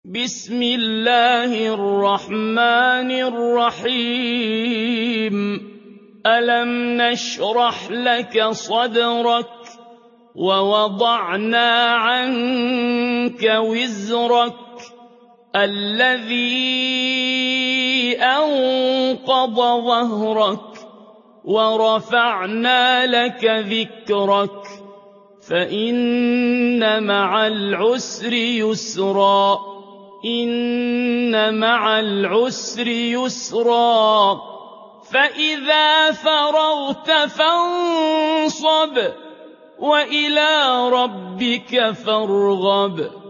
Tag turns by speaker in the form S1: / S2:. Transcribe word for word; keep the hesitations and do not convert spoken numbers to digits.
S1: بسم الله الرحمن الرحيم ألم نشرح لك صدرك ووضعنا عنك وزرك الذي أنقض ظهرك ورفعنا لك ذكرك فإن مع العسر يسرا إن مع العسر يسرا فإذا فرغت فانصب وإلى ربك فارغب